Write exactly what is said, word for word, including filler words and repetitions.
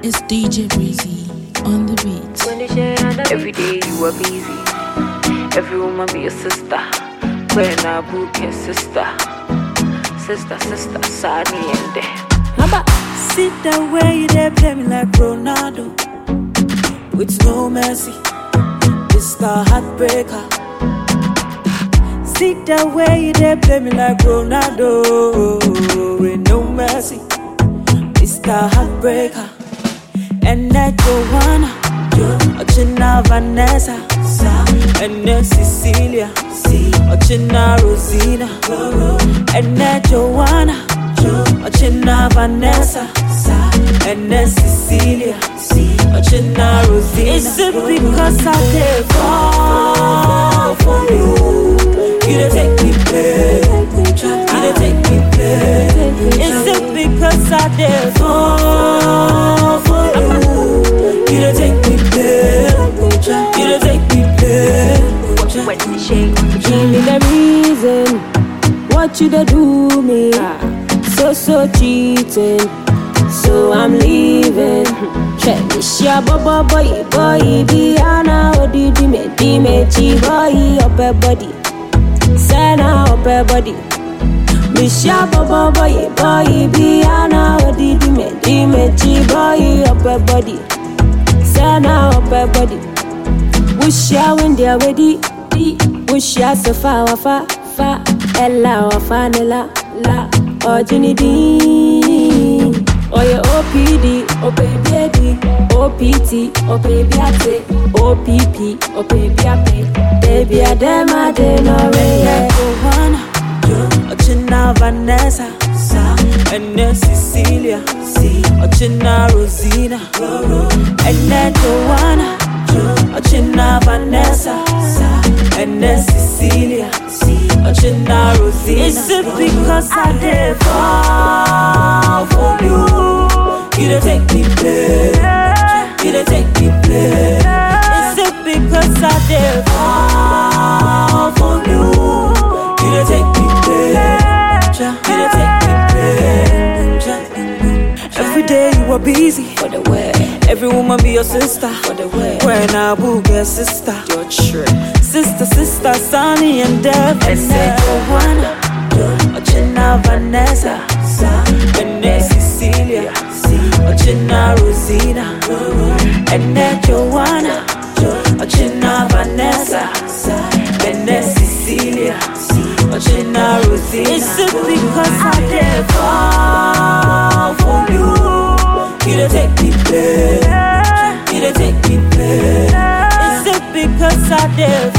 It's D J Breezy on the beat. Every day you are busy. Every woman be a sister. When I book your sister. Sister, sister, Sani and there. Mama, sit the way they play me like Ronaldo. With no mercy. It's the heartbreaker. Sit the way they play me like Ronaldo. With no mercy. It's the heartbreaker. And that Joanna, Ochina Vanessa, and that Cecilia, Ochina Rosina, and that Joanna, Ochina Vanessa, and that Cecilia, Ochina Rosina. Is it because I did fall for you? You don't take me play, you don't take me play. Is it because I did fall for you? You don't take me play, you don't take me play. Give me the reason, what you da do me? So, so cheating, so I'm leaving. Check me, shia, boy, boy, boy, Diana, odi, dime, dime, chi, boy, up a body. Sena, up a body. Misha, boy, boy, boy, Diana, odi, dime, dime, chi, boy, up a body. Sena, up a body. Wusha, when they're ready. Wusha, so far, fa, fa, ella, or fanella, la, or Ginny D. Or your O P D, or baby, O P T, or baby, I take, O P P, or baby, I pay. Baby, I damn, I didn't know it. Joanna, Ochina Vanessa, and then Cecilia, Ochina Rosina, and then Joanna, Ochina Vanessa, and then Cecilia, Ochina Rosina. Is it because I did fall for you? You don't take me play, you don't take me play. Is it because I did fall for you? You don't take me play, you don't take me play. Every day you are busy for the way. Every woman be your sister for the way. When I book your sister, your trick. Sister, sister, Sunny and Dev. And then Joanna, Ochina Vanessa, and then Cecilia, Ochina Rosina, and then Joanna, Ochina Vanessa, and then Cecilia, Ochina Rosina. Is it because I did fall for you? You don't take me play, you don't take me play. Is it because I did